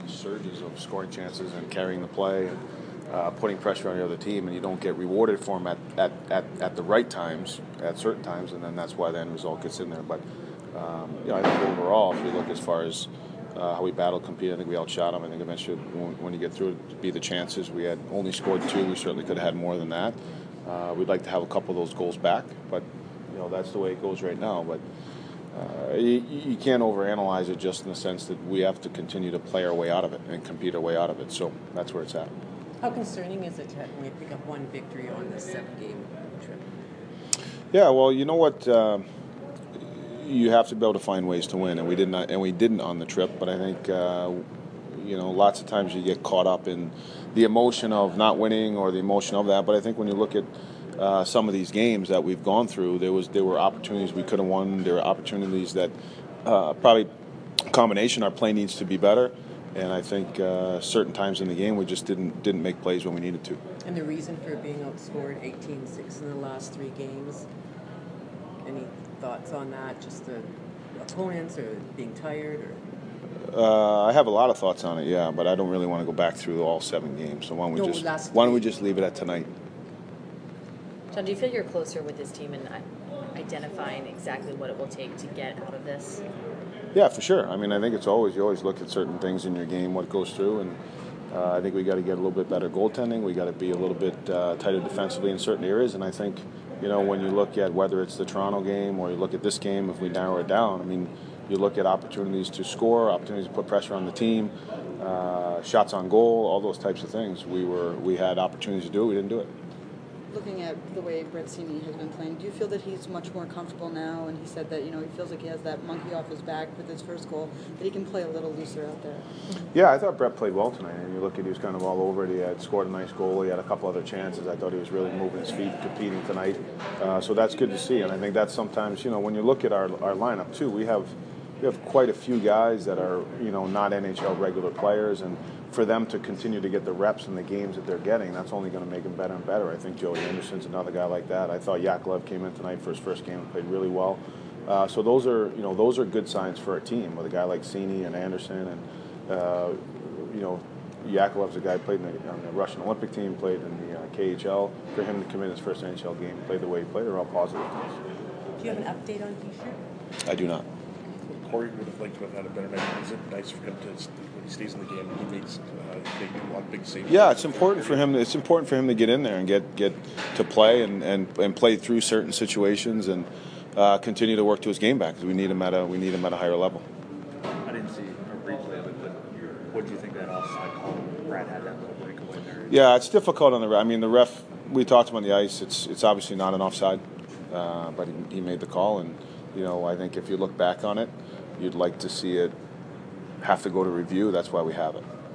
surges of scoring chances and carrying the play and putting pressure on the other team, and you don't get rewarded for them at the right times, at certain times, and then that's why the end result gets in there. But I think overall, if you look as far as how we battled, competed, I think we outshot them. I think eventually, when you get through it, it'd be the chances. We had only scored 2. We certainly could have had more than that. We'd like to have a couple of those goals back, but that's the way it goes right now. But you can't overanalyze it just in the sense that we have to continue to play our way out of it and compete our way out of it. So that's where it's at. How concerning is it to only pick up one victory on this 7-game trip? Yeah, well, you know what? You have to be able to find ways to win, and we didn't on the trip. But I think lots of times you get caught up in the emotion of not winning or the emotion of that. But I think when you look at some of these games that we've gone through, there were opportunities we could have won. There were opportunities that probably combination our play needs to be better. And I think certain times in the game we just didn't make plays when we needed to. And the reason for being outscored 18-6 in the last 3 games, any thoughts on that? Just the opponents or being tired? I have a lot of thoughts on it, yeah, but I don't really want to go back through all 7 games. So why don't we just leave it at tonight? John, do you feel you're closer with this team in identifying exactly what it will take to get out of this? Yeah, for sure. I mean, I think you always look at certain things in your game, what goes through, and I think we got to get a little bit better goaltending. We got to be a little bit tighter defensively in certain areas, and I think, when you look at whether it's the Toronto game or you look at this game, if we narrow it down, I mean, you look at opportunities to score, opportunities to put pressure on the team, shots on goal, all those types of things. We had opportunities to do it, we didn't do it. Looking at the way Brett Seney has been playing, do you feel that he's much more comfortable now? And he said that he feels like he has that monkey off his back with his first goal, that he can play a little looser out there. Yeah, I thought Brett played well tonight. And you look at, he was kind of all over it. He had scored a nice goal. He had a couple other chances. I thought he was really moving his feet, competing tonight. So that's good to see. And I think that's sometimes, when you look at our lineup too, we have quite a few guys that are not NHL regular players, and for them to continue to get the reps in the games that they're getting, that's only going to make them better and better. I think Joey Anderson's another guy like that. I thought Yakovlev came in tonight for his first game and played really well. So those are good signs for a team with a guy like Seney and Anderson, and Yakovlev's a guy who played on the Russian Olympic team, played in the KHL. For him to come in his first NHL game, play the way he played, are all positive things. Do you have an update on Fischer? I do not. Corey would have liked to have had a better night. Is it nice for him to, when he stays in the game, he makes one big save? Yeah, it's important for him. It's important for him to get in there and get to play and play through certain situations and continue to work to his game back, because we need him at a higher level. I didn't see a replay of it, but what do you think that offside call? Brad had that little breakaway there. Yeah, it's difficult on the ref. I mean, the ref. We talked to him on the ice. It's obviously not an offside, but he made the call, and I think if you look back on it, you'd like to see it have to go to review. That's why we have it.